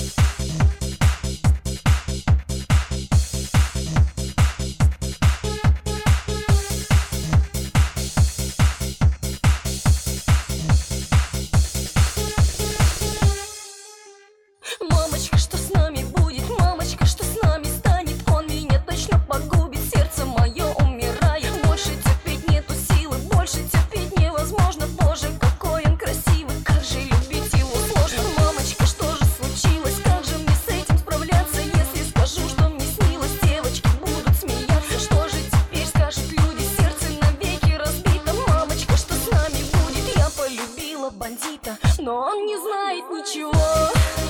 Мамочка, что с нами будет? Мамочка, что с нами станет? Он меня точно погубит, сердце мое умирает. Больше терпеть нету силы, больше терпеть невозможно. Боже, какой он красивый, как же любить его сложно. Мамочка, что же случилось? Как же мне с этим справляться? Если скажу, что мне снилось, девочки будут смеяться. Что же теперь скажут люди? Сердце навеки разбито. Мамочка, что с нами будет? Я полюбила бандита, но он не знает ничего.